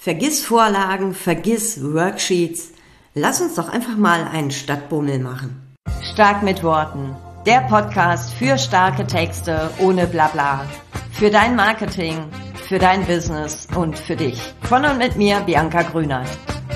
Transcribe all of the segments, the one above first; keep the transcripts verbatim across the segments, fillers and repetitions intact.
Vergiss Vorlagen, vergiss Worksheets. Lass uns doch einfach mal einen Stadtbummel machen. Stark mit Worten. Der Podcast für starke Texte ohne Blabla. Für dein Marketing, für dein Business und für dich. Von und mit mir, Bianca Grünert.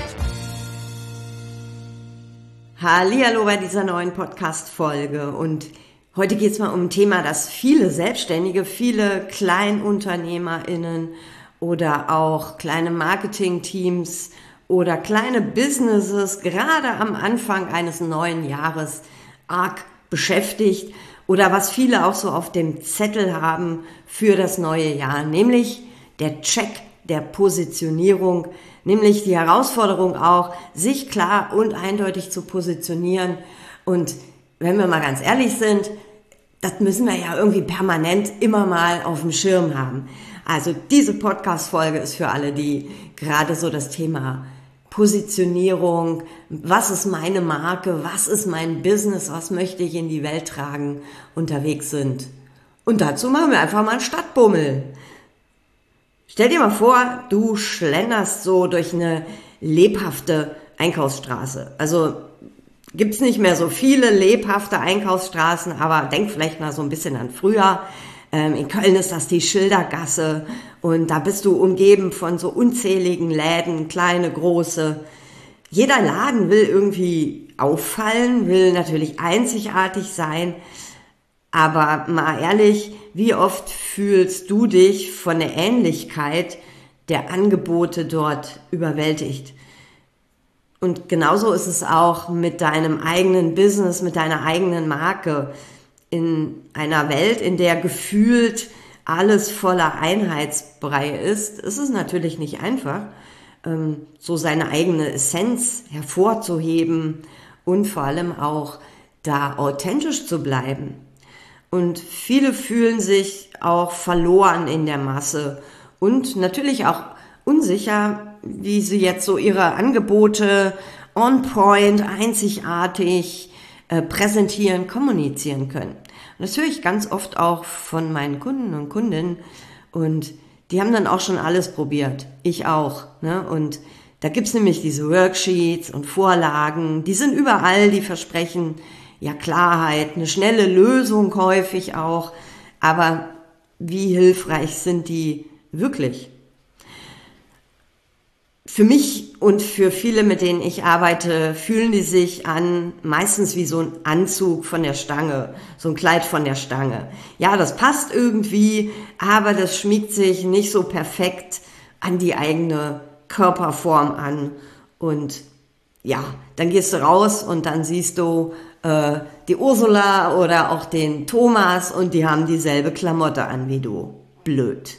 Hallihallo bei dieser neuen Podcast-Folge. Und heute geht es mal um ein Thema, das viele Selbstständige, viele KleinunternehmerInnen oder auch kleine Marketingteams oder kleine Businesses gerade am Anfang eines neuen Jahres arg beschäftigt oder was viele auch so auf dem Zettel haben für das neue Jahr, nämlich der Check der Positionierung, nämlich die Herausforderung auch, sich klar und eindeutig zu positionieren. Und wenn wir mal ganz ehrlich sind, das müssen wir ja irgendwie permanent immer mal auf dem Schirm haben. Also diese Podcast-Folge ist für alle, die gerade so das Thema Positionierung, was ist meine Marke, was ist mein Business, was möchte ich in die Welt tragen, unterwegs sind. Und dazu machen wir einfach mal einen Stadtbummel. Stell dir mal vor, du schlenderst so durch eine lebhafte Einkaufsstraße. Also gibt's nicht mehr so viele lebhafte Einkaufsstraßen, aber denk vielleicht mal so ein bisschen an früher. Ähm, in Köln ist das die Schildergasse und da bist du umgeben von so unzähligen Läden, kleine, große. Jeder Laden will irgendwie auffallen, will natürlich einzigartig sein, aber mal ehrlich, wie oft fühlst du dich von der Ähnlichkeit der Angebote dort überwältigt? Und genauso ist es auch mit deinem eigenen Business, mit deiner eigenen Marke. In einer Welt, in der gefühlt alles voller Einheitsbrei ist, ist es natürlich nicht einfach, so seine eigene Essenz hervorzuheben und vor allem auch da authentisch zu bleiben. Und viele fühlen sich auch verloren in der Masse und natürlich auch unsicher, wie sie jetzt so ihre Angebote on point, einzigartig äh, präsentieren, kommunizieren können. Und das höre ich ganz oft auch von meinen Kunden und Kundinnen und die haben dann auch schon alles probiert. Ich auch. Ne? Und da gibt's nämlich diese Worksheets und Vorlagen, die sind überall, die versprechen ja Klarheit, eine schnelle Lösung häufig auch, aber wie hilfreich sind die wirklich? Für mich und für viele, mit denen ich arbeite, fühlen die sich an, meistens wie so ein Anzug von der Stange, so ein Kleid von der Stange. Ja, das passt irgendwie, aber das schmiegt sich nicht so perfekt an die eigene Körperform an. Und ja, dann gehst du raus und dann siehst du äh, die Ursula oder auch den Thomas und die haben dieselbe Klamotte an wie du. Blöd.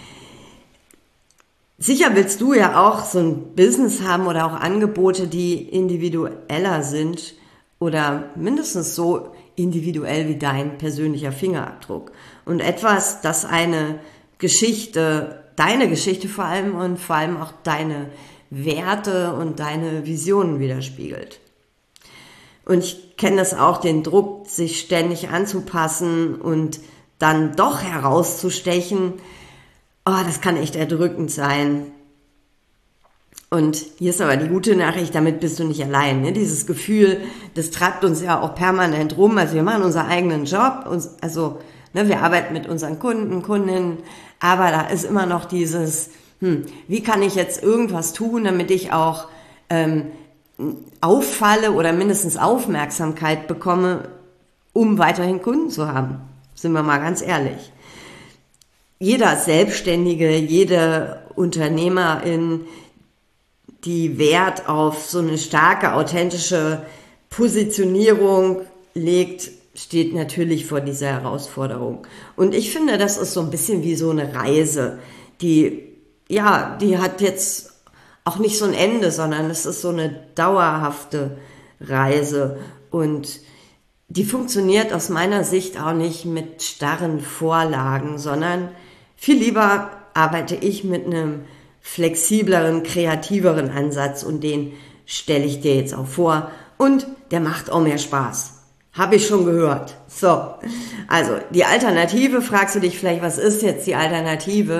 Sicher willst du ja auch so ein Business haben oder auch Angebote, die individueller sind oder mindestens so individuell wie dein persönlicher Fingerabdruck. Und etwas, das eine Geschichte, deine Geschichte vor allem und vor allem auch deine Werte und deine Visionen widerspiegelt. Und ich kenne das auch, den Druck, sich ständig anzupassen und dann doch herauszustechen. Oh, das kann echt erdrückend sein. Und hier ist aber die gute Nachricht, damit bist du nicht allein. Ne? Dieses Gefühl, das treibt uns ja auch permanent rum. Also wir machen unseren eigenen Job, uns, also ne, wir arbeiten mit unseren Kunden, Kundinnen, aber da ist immer noch dieses, hm, wie kann ich jetzt irgendwas tun, damit ich auch ähm, auffalle oder mindestens Aufmerksamkeit bekomme, um weiterhin Kunden zu haben. Sind wir mal ganz ehrlich. Jeder Selbstständige, jede Unternehmerin, die Wert auf so eine starke, authentische Positionierung legt, steht natürlich vor dieser Herausforderung. Und ich finde, das ist so ein bisschen wie so eine Reise, die, ja, die hat jetzt auch nicht so ein Ende, sondern es ist so eine dauerhafte Reise und die funktioniert aus meiner Sicht auch nicht mit starren Vorlagen, sondern viel lieber arbeite ich mit einem flexibleren, kreativeren Ansatz und den stelle ich dir jetzt auch vor und der macht auch mehr Spaß. Habe ich schon gehört. So, also die Alternative, fragst du dich vielleicht, was ist jetzt die Alternative?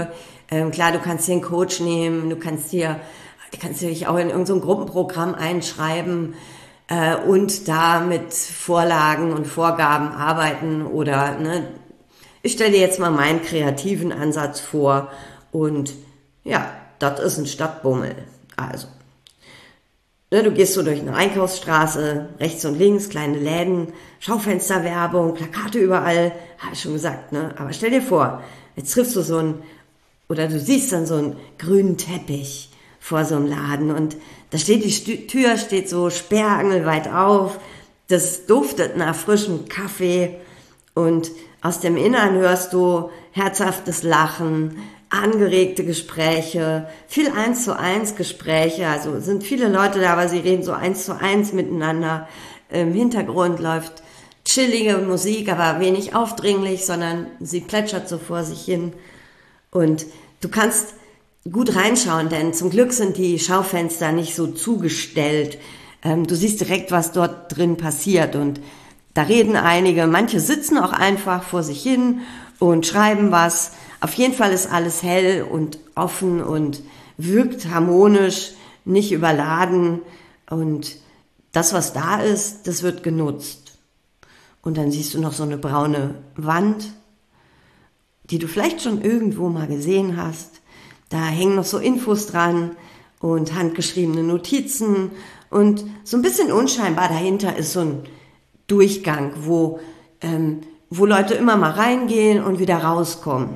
Ähm, klar, du kannst dir einen Coach nehmen, du kannst dir, du kannst dich auch in irgendein so Gruppenprogramm einschreiben äh, und da mit Vorlagen und Vorgaben arbeiten oder, ne, ich stelle dir jetzt mal meinen kreativen Ansatz vor und ja, das ist ein Stadtbummel. Also, ne, du gehst so durch eine Einkaufsstraße, rechts und links, kleine Läden, Schaufensterwerbung, Plakate überall, habe ich schon gesagt, ne? Aber stell dir vor, jetzt triffst du so einen, oder du siehst dann so einen grünen Teppich vor so einem Laden und da steht die Stü- Tür, steht so sperrangelweit auf, das duftet nach frischem Kaffee und aus dem Innern hörst du herzhaftes Lachen, angeregte Gespräche, viel eins zu eins Gespräche, also sind viele Leute da, aber sie reden so eins zu eins miteinander. Im Hintergrund läuft chillige Musik, aber wenig aufdringlich, sondern sie plätschert so vor sich hin. Und du kannst gut reinschauen, denn zum Glück sind die Schaufenster nicht so zugestellt. Ähm, du siehst direkt, was dort drin passiert und da reden einige, manche sitzen auch einfach vor sich hin und schreiben was. Auf jeden Fall ist alles hell und offen und wirkt harmonisch, nicht überladen. Und das, was da ist, das wird genutzt. Und dann siehst du noch so eine braune Wand, die du vielleicht schon irgendwo mal gesehen hast. Da hängen noch so Infos dran und handgeschriebene Notizen. Und so ein bisschen unscheinbar dahinter ist so ein Durchgang, wo, ähm, wo Leute immer mal reingehen und wieder rauskommen.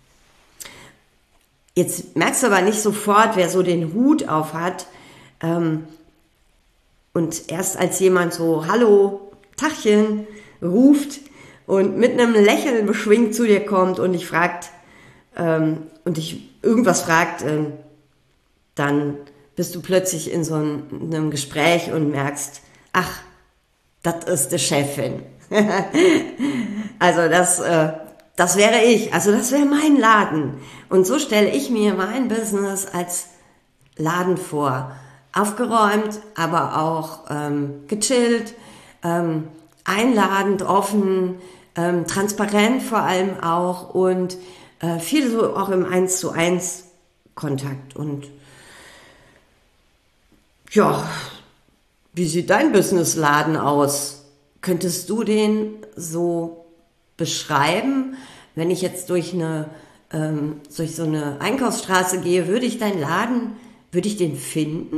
Jetzt merkst du aber nicht sofort, wer so den Hut auf hat. Ähm, und erst als jemand so Hallo, Tachchen ruft und mit einem Lächeln beschwingt zu dir kommt und dich fragt, ähm, und dich irgendwas fragt, ähm, dann bist du plötzlich in so einem, einem Gespräch und merkst, ach, das ist die Chefin. Also das, äh, das wäre ich, also das wäre mein Laden. Und so stelle ich mir mein Business als Laden vor. Aufgeräumt, aber auch ähm, gechillt, ähm, einladend, offen, ähm, transparent vor allem auch und äh, viel so auch im eins zu eins Kontakt. Und ja, wie sieht dein Businessladen aus? Könntest du den so beschreiben? Wenn ich jetzt durch eine ähm, durch so eine Einkaufsstraße gehe, würde ich deinen Laden, würde ich den finden?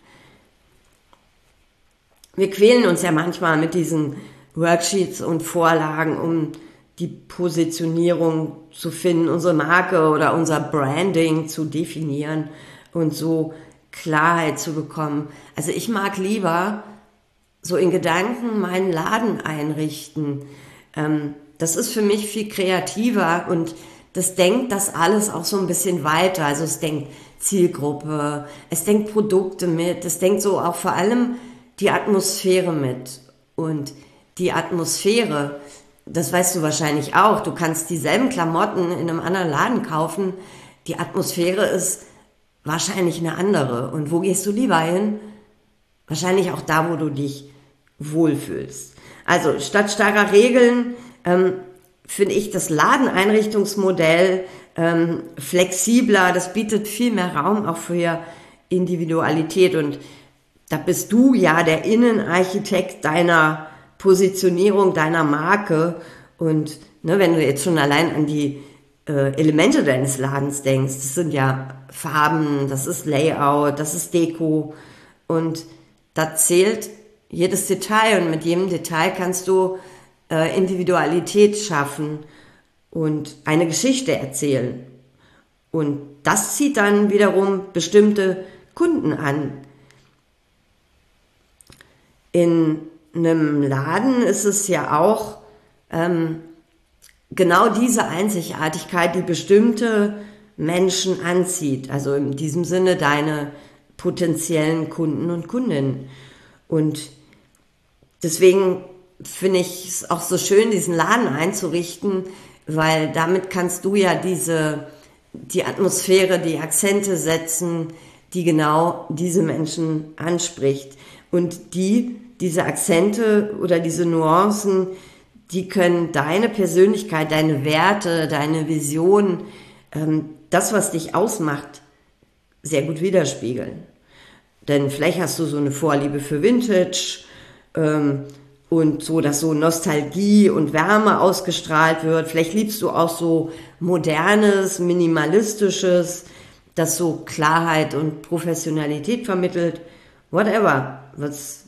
Wir quälen uns ja manchmal mit diesen Worksheets und Vorlagen, um die Positionierung zu finden, unsere Marke oder unser Branding zu definieren und so Klarheit zu bekommen. Also ich mag lieber so in Gedanken meinen Laden einrichten. Ähm, das ist für mich viel kreativer und das denkt das alles auch so ein bisschen weiter. Also es denkt Zielgruppe, es denkt Produkte mit, es denkt so auch vor allem die Atmosphäre mit. Und die Atmosphäre, das weißt du wahrscheinlich auch, du kannst dieselben Klamotten in einem anderen Laden kaufen, die Atmosphäre ist wahrscheinlich eine andere. Und wo gehst du lieber hin? Wahrscheinlich auch da, wo du dich wohlfühlst. Also statt starrer Regeln ähm, finde ich das Ladeneinrichtungsmodell ähm, flexibler, das bietet viel mehr Raum auch für Individualität und da bist du ja der Innenarchitekt deiner Positionierung, deiner Marke und ne, wenn du jetzt schon allein an die äh, Elemente deines Ladens denkst, das sind ja Farben, das ist Layout, das ist Deko und da zählt jedes Detail und mit jedem Detail kannst du äh, Individualität schaffen und eine Geschichte erzählen. Und das zieht dann wiederum bestimmte Kunden an. In einem Laden ist es ja auch ähm, genau diese Einzigartigkeit, die bestimmte Menschen anzieht. Also in diesem Sinne deine potenziellen Kunden und Kundinnen. Und deswegen finde ich es auch so schön, diesen Laden einzurichten, weil damit kannst du ja diese, die Atmosphäre, die Akzente setzen, die genau diese Menschen anspricht. Und die, diese Akzente oder diese Nuancen, die können deine Persönlichkeit, deine Werte, deine Vision, ähm, das, was dich ausmacht, sehr gut widerspiegeln. Denn vielleicht hast du so eine Vorliebe für Vintage ähm, und so, dass so Nostalgie und Wärme ausgestrahlt wird. Vielleicht liebst du auch so Modernes, Minimalistisches, das so Klarheit und Professionalität vermittelt. Whatever. Was,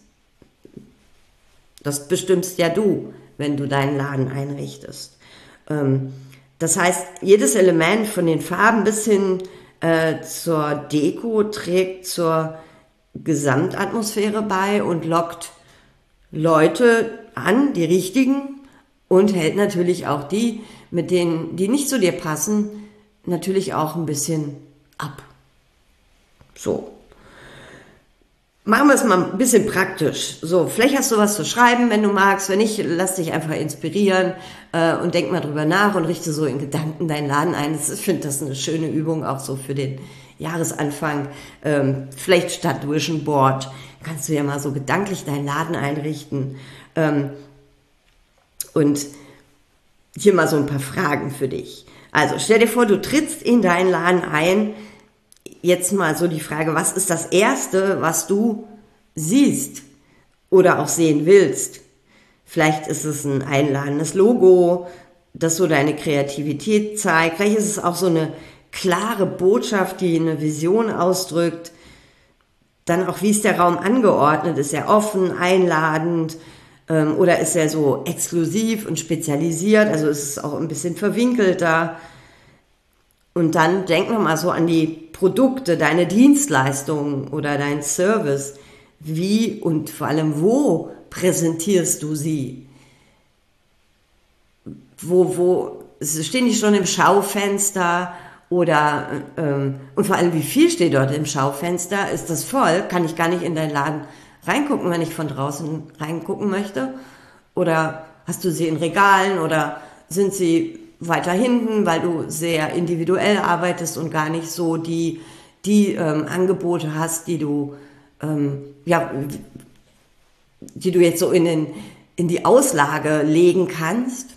das bestimmst ja du, wenn du deinen Laden einrichtest. Ähm, das heißt, jedes Element von den Farben bis hin äh, zur Deko trägt zur Gesamtatmosphäre bei und lockt Leute an, die richtigen, und hält natürlich auch die, mit denen, die nicht zu dir passen, natürlich auch ein bisschen ab. So. Machen wir es mal ein bisschen praktisch. So, vielleicht hast du was zu schreiben, wenn du magst. Wenn nicht, lass dich einfach inspirieren äh, und denk mal drüber nach und richte so in Gedanken deinen Laden ein. Das, ich finde das eine schöne Übung, auch so für den Jahresanfang. Ähm, vielleicht statt Vision Board kannst du ja mal so gedanklich deinen Laden einrichten. Ähm, und hier mal so ein paar Fragen für dich. Also stell dir vor, du trittst in deinen Laden ein. Jetzt mal so die Frage, was ist das Erste, was du siehst oder auch sehen willst? Vielleicht ist es ein einladendes Logo, das so deine Kreativität zeigt. Vielleicht ist es auch so eine klare Botschaft, die eine Vision ausdrückt. Dann auch, wie ist der Raum angeordnet? Ist er offen, einladend ähm, oder ist er so exklusiv und spezialisiert? Also ist es auch ein bisschen verwinkelter. Und dann denk noch mal so an die Produkte, deine Dienstleistungen oder dein Service. Wie und vor allem wo präsentierst du sie? Wo, wo, stehen die schon im Schaufenster? Oder, ähm, und vor allem, wie viel steht dort im Schaufenster? Ist das voll? Kann ich gar nicht in deinen Laden reingucken, wenn ich von draußen reingucken möchte? Oder hast du sie in Regalen oder sind sie weiter hinten, weil du sehr individuell arbeitest und gar nicht so die, die ähm, Angebote hast, die du, ähm, ja, die du jetzt so in, den, in die Auslage legen kannst?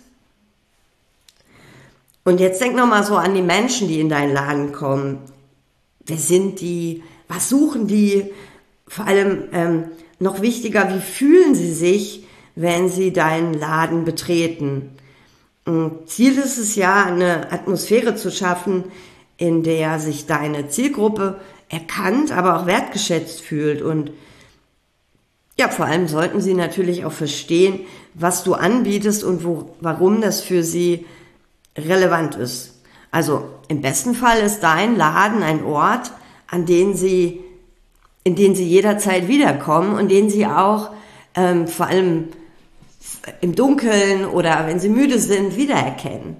Und jetzt denk nochmal so an die Menschen, die in deinen Laden kommen. Wer sind die? Was suchen die? Vor allem ähm, noch wichtiger, wie fühlen sie sich, wenn sie deinen Laden betreten? Und Ziel ist es ja, eine Atmosphäre zu schaffen, in der sich deine Zielgruppe erkannt, aber auch wertgeschätzt fühlt. Und ja, vor allem sollten sie natürlich auch verstehen, was du anbietest und wo, warum das für sie relevant ist. Also im besten Fall ist dein Laden ein Ort, an den sie, in den sie jederzeit wiederkommen und den sie auch ähm, vor allem im Dunkeln oder wenn sie müde sind, wiedererkennen.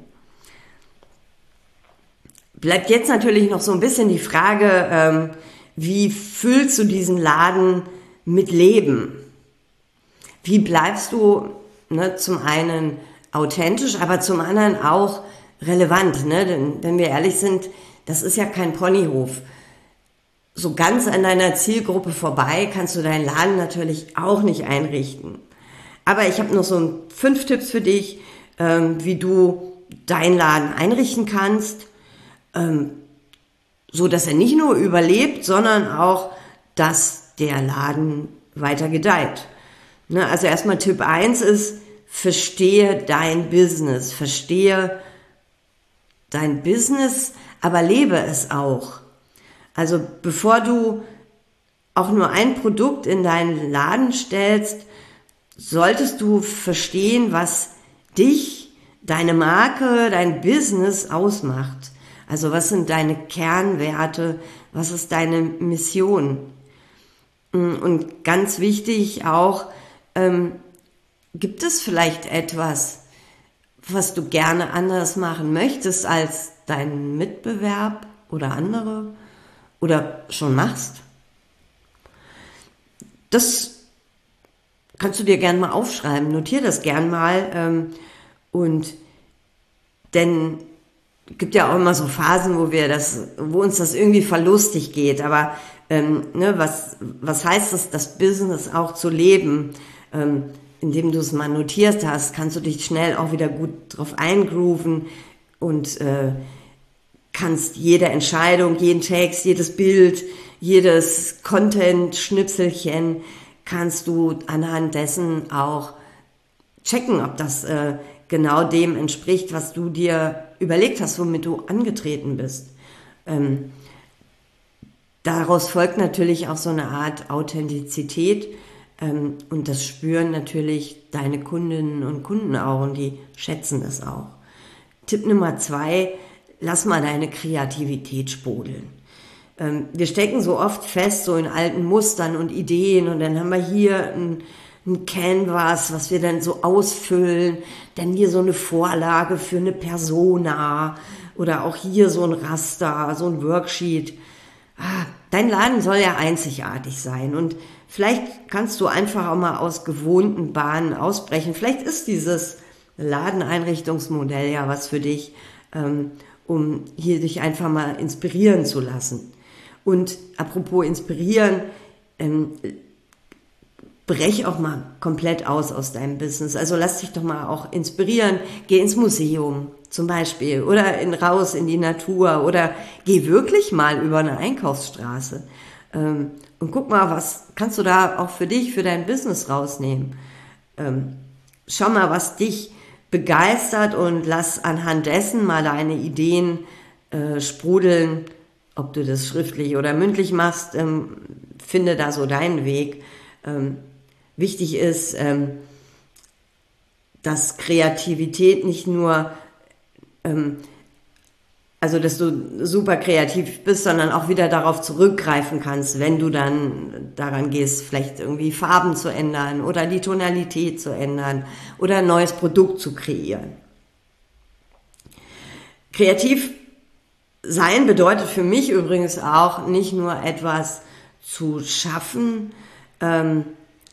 Bleibt jetzt natürlich noch so ein bisschen die Frage, ähm, wie füllst du diesen Laden mit Leben? Wie bleibst du ne, zum einen authentisch, aber zum anderen auch relevant, ne? Denn wenn wir ehrlich sind, das ist ja kein Ponyhof. So ganz an deiner Zielgruppe vorbei kannst du deinen Laden natürlich auch nicht einrichten. Aber ich habe noch so fünf Tipps für dich, ähm, wie du deinen Laden einrichten kannst, ähm, so dass er nicht nur überlebt, sondern auch, dass der Laden weiter gedeiht. Ne? Also erstmal Tipp eins ist, verstehe dein Business, verstehe dein Business, aber lebe es auch. Also bevor du auch nur ein Produkt in deinen Laden stellst, solltest du verstehen, was dich, deine Marke, dein Business ausmacht. Also was sind deine Kernwerte, was ist deine Mission? Und ganz wichtig auch, ähm, gibt es vielleicht etwas, was du gerne anders machen möchtest als dein Mitbewerb oder andere oder schon machst? Das kannst du dir gerne mal aufschreiben, notier das gern mal. Ähm, und denn es gibt ja auch immer so Phasen, wo wir das, wo uns das irgendwie verlustig geht. Aber ähm, ne, was was heißt es, das Business auch zu leben? Ähm, indem du es mal notiert hast, kannst du dich schnell auch wieder gut drauf eingrooven und äh, kannst jede Entscheidung, jeden Text, jedes Bild, jedes Content-Schnipselchen kannst du anhand dessen auch checken, ob das äh, genau dem entspricht, was du dir überlegt hast, womit du angetreten bist. Ähm, daraus folgt natürlich auch so eine Art Authentizität, ähm, und das spüren natürlich deine Kundinnen und Kunden auch und die schätzen das auch. Tipp Nummer zwei, lass mal deine Kreativität sprudeln. Ähm, wir stecken so oft fest, so in alten Mustern und Ideen und dann haben wir hier ein, ein Canvas, was wir dann so ausfüllen, dann hier so eine Vorlage für eine Persona oder auch hier so ein Raster, so ein Worksheet. Ah, dein Laden soll ja einzigartig sein und vielleicht kannst du einfach auch mal aus gewohnten Bahnen ausbrechen. Vielleicht ist dieses Ladeneinrichtungsmodell ja was für dich, ähm, um hier dich einfach mal inspirieren zu lassen. Und apropos inspirieren, ähm, brech auch mal komplett aus aus deinem Business. Also lass dich doch mal auch inspirieren. Geh ins Museum zum Beispiel oder in, raus in die Natur oder geh wirklich mal über eine Einkaufsstraße. Ähm, und guck mal, was kannst du da auch für dich, für dein Business rausnehmen. Ähm, schau mal, was dich begeistert und lass anhand dessen mal deine Ideen äh, sprudeln. Ob du das schriftlich oder mündlich machst, ähm, finde da so deinen Weg. Ähm, wichtig ist, ähm, dass Kreativität nicht nur, ähm, also dass du super kreativ bist, sondern auch wieder darauf zurückgreifen kannst, wenn du dann daran gehst, vielleicht irgendwie Farben zu ändern oder die Tonalität zu ändern oder ein neues Produkt zu kreieren. Kreativ sein bedeutet für mich übrigens auch nicht nur etwas zu schaffen, ähm,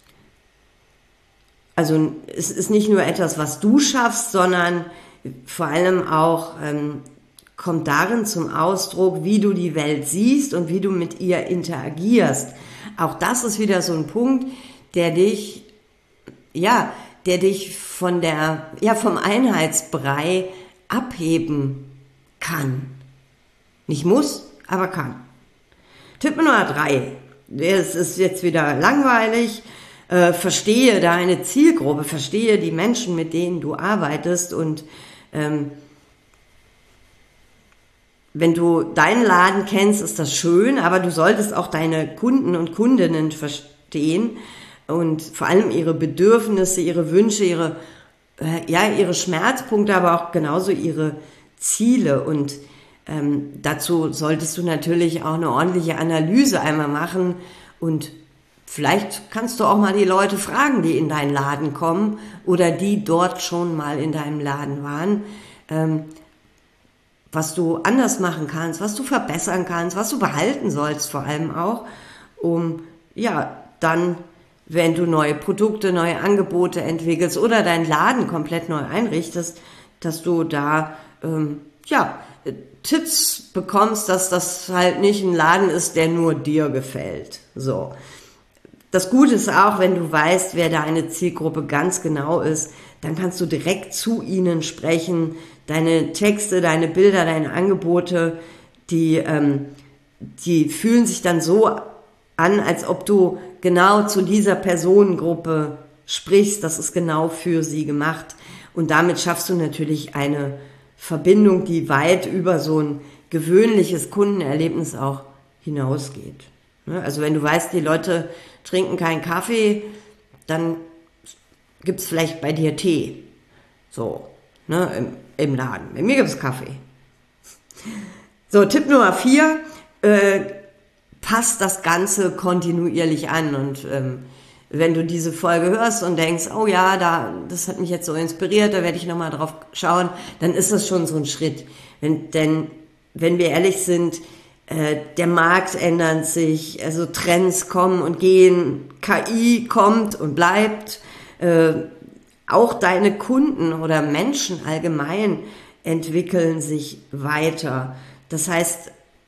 also es ist nicht nur etwas, was du schaffst, sondern vor allem auch ähm, kommt darin zum Ausdruck, wie du die Welt siehst und wie du mit ihr interagierst. Auch das ist wieder so ein Punkt, der dich, ja, der dich von der, ja, vom Einheitsbrei abheben kann. Nicht muss, aber kann. Tipp Nummer drei. Es ist jetzt wieder langweilig. Äh, verstehe deine Zielgruppe, verstehe die Menschen, mit denen du arbeitest und ähm, wenn du deinen Laden kennst, ist das schön, aber du solltest auch deine Kunden und Kundinnen verstehen und vor allem ihre Bedürfnisse, ihre Wünsche, ihre, äh, ja, ihre Schmerzpunkte, aber auch genauso ihre Ziele und ähm, dazu solltest du natürlich auch eine ordentliche Analyse einmal machen und vielleicht kannst du auch mal die Leute fragen, die in deinen Laden kommen oder die dort schon mal in deinem Laden waren, ähm, was du anders machen kannst, was du verbessern kannst, was du behalten sollst vor allem auch, um ja dann, wenn du neue Produkte, neue Angebote entwickelst oder deinen Laden komplett neu einrichtest, dass du da ähm, ja Tipps bekommst, dass das halt nicht ein Laden ist, der nur dir gefällt. So. Das Gute ist auch, wenn du weißt, wer deine Zielgruppe ganz genau ist, dann kannst du direkt zu ihnen sprechen. Deine Texte, deine Bilder, deine Angebote, die, ähm, die fühlen sich dann so an, als ob du genau zu dieser Personengruppe sprichst. Das ist genau für sie gemacht. Und damit schaffst du natürlich eine Verbindung, die weit über so ein gewöhnliches Kundenerlebnis auch hinausgeht. Also wenn du weißt, die Leute trinken keinen Kaffee, dann gibt's vielleicht bei dir Tee. So, ne, im, im Laden. Bei mir gibt's Kaffee. So, Tipp Nummer vier, äh, passt das Ganze kontinuierlich an und ähm, wenn du diese Folge hörst und denkst, oh ja, da, das hat mich jetzt so inspiriert, da werde ich nochmal drauf schauen, dann ist das schon so ein Schritt. Wenn, denn, wenn wir ehrlich sind, äh, der Markt ändert sich, also Trends kommen und gehen, K I kommt und bleibt, äh, auch deine Kunden oder Menschen allgemein entwickeln sich weiter. Das heißt,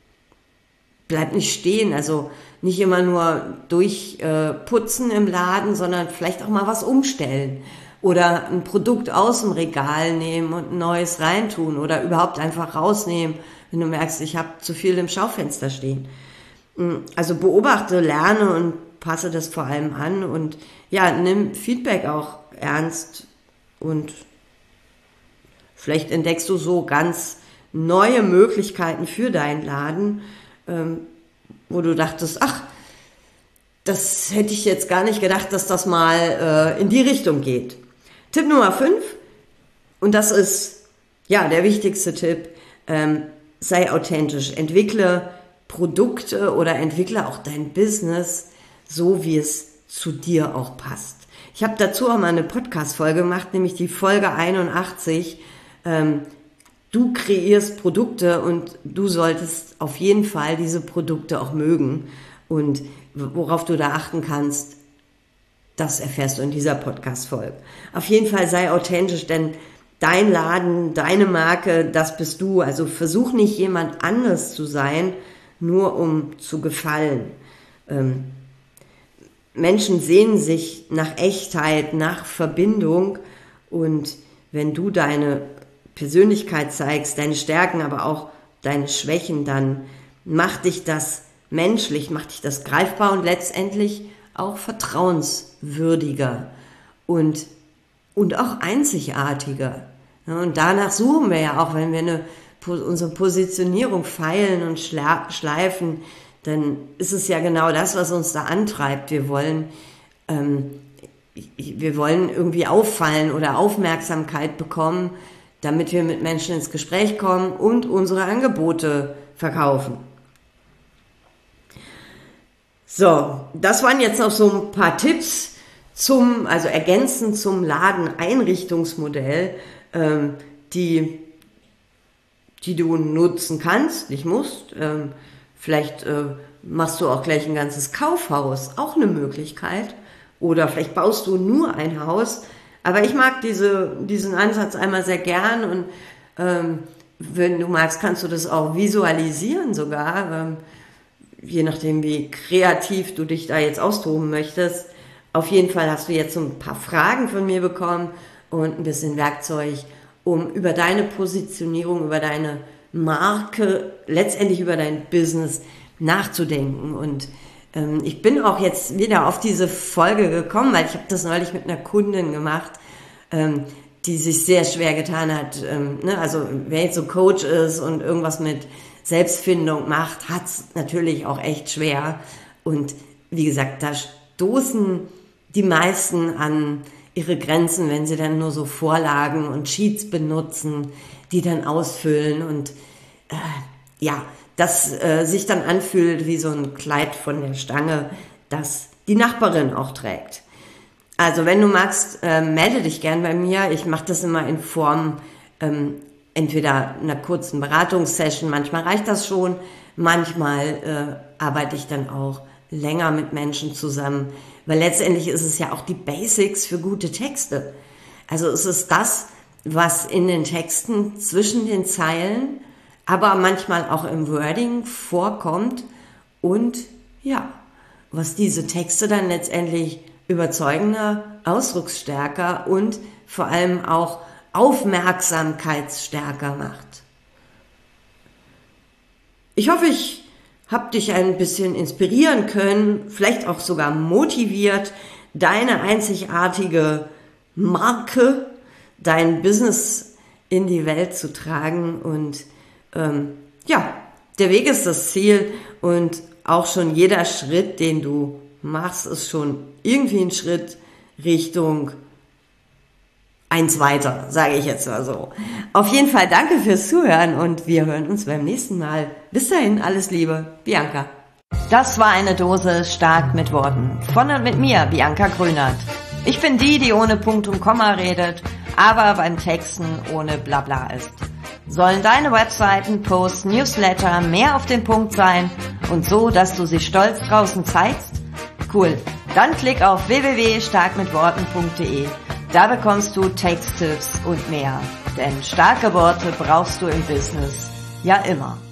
bleib nicht stehen, also nicht immer nur durchputzen äh, im Laden, sondern vielleicht auch mal was umstellen oder ein Produkt aus dem Regal nehmen und ein neues reintun oder überhaupt einfach rausnehmen, wenn du merkst, ich habe zu viel im Schaufenster stehen. Also beobachte, lerne und passe das vor allem an und ja, nimm Feedback auch ernst und vielleicht entdeckst du so ganz neue Möglichkeiten für deinen Laden, ähm, wo du dachtest, ach, das hätte ich jetzt gar nicht gedacht, dass das mal äh, in die Richtung geht. Tipp Nummer fünf, und das ist ja der wichtigste Tipp, ähm, sei authentisch, entwickle Produkte oder entwickle auch dein Business so, wie es zu dir auch passt. Ich habe dazu auch mal eine Podcast-Folge gemacht, nämlich die Folge einundachtzig. Ähm, du kreierst Produkte und du solltest auf jeden Fall diese Produkte auch mögen. Und worauf du da achten kannst, das erfährst du in dieser Podcast-Folge. Auf jeden Fall sei authentisch, denn dein Laden, deine Marke, das bist du. Also versuch nicht jemand anders zu sein, nur um zu gefallen. Ähm, Menschen sehnen sich nach Echtheit, nach Verbindung und wenn du deine Persönlichkeit zeigst, deine Stärken, aber auch deine Schwächen, dann macht dich das menschlich, macht dich das greifbar und letztendlich auch vertrauenswürdiger und, und auch einzigartiger. Ja, und danach suchen wir ja auch, wenn wir eine, unsere Positionierung feilen und schleifen, dann ist es ja genau das, was uns da antreibt. Wir wollen, ähm, wir wollen irgendwie auffallen oder Aufmerksamkeit bekommen, damit wir mit Menschen ins Gespräch kommen und unsere Angebote verkaufen. So, das waren jetzt noch so ein paar Tipps zum, also ergänzend zum Ladeneinrichtungsmodell, ähm, die, die du nutzen kannst, nicht musst. Ähm, Vielleicht äh, machst du auch gleich ein ganzes Kaufhaus, auch eine Möglichkeit. Oder vielleicht baust du nur ein Haus. Aber ich mag diese, diesen Ansatz einmal sehr gern. Und ähm, wenn du magst, kannst du das auch visualisieren sogar. Ähm, je nachdem, wie kreativ du dich da jetzt austoben möchtest. Auf jeden Fall hast du jetzt so ein paar Fragen von mir bekommen und ein bisschen Werkzeug, um über deine Positionierung, über deine Marke, letztendlich über dein Business nachzudenken. Und ähm, ich bin auch jetzt wieder auf diese Folge gekommen, weil ich habe das neulich mit einer Kundin gemacht, ähm, die sich sehr schwer getan hat. Ähm, ne? Also wer jetzt so Coach ist und irgendwas mit Selbstfindung macht, hat es natürlich auch echt schwer. Und wie gesagt, da stoßen die meisten an ihre Grenzen, wenn sie dann nur so Vorlagen und Sheets benutzen, die dann ausfüllen und äh, ja, das äh, sich dann anfühlt wie so ein Kleid von der Stange, das die Nachbarin auch trägt. Also wenn du magst, äh, melde dich gern bei mir. Ich mache das immer in Form ähm, entweder einer kurzen Beratungssession, manchmal reicht das schon, manchmal äh, arbeite ich dann auch länger mit Menschen zusammen, weil letztendlich ist es ja auch die Basics für gute Texte. Also es ist das, was in den Texten zwischen den Zeilen, aber manchmal auch im Wording vorkommt und ja, was diese Texte dann letztendlich überzeugender, ausdrucksstärker und vor allem auch aufmerksamkeitsstärker macht. Ich hoffe, ich habe dich ein bisschen inspirieren können, vielleicht auch sogar motiviert, deine einzigartige Marke, dein Business in die Welt zu tragen und ähm, ja, der Weg ist das Ziel und auch schon jeder Schritt, den du machst, ist schon irgendwie ein Schritt Richtung eins weiter, sage ich jetzt mal so. Auf jeden Fall danke fürs Zuhören und wir hören uns beim nächsten Mal. Bis dahin, alles Liebe, Bianca. Das war eine Dose stark mit Worten. Von und mit mir, Bianca Grünert. Ich bin die, die ohne Punkt und Komma redet, aber beim Texten ohne Blabla ist. Sollen deine Webseiten, Posts, Newsletter mehr auf den Punkt sein und so, dass du sie stolz draußen zeigst? Cool, dann klick auf w w w punkt stark mit worten punkt d e. Da bekommst du Texttipps und mehr. Denn starke Worte brauchst du im Business ja immer.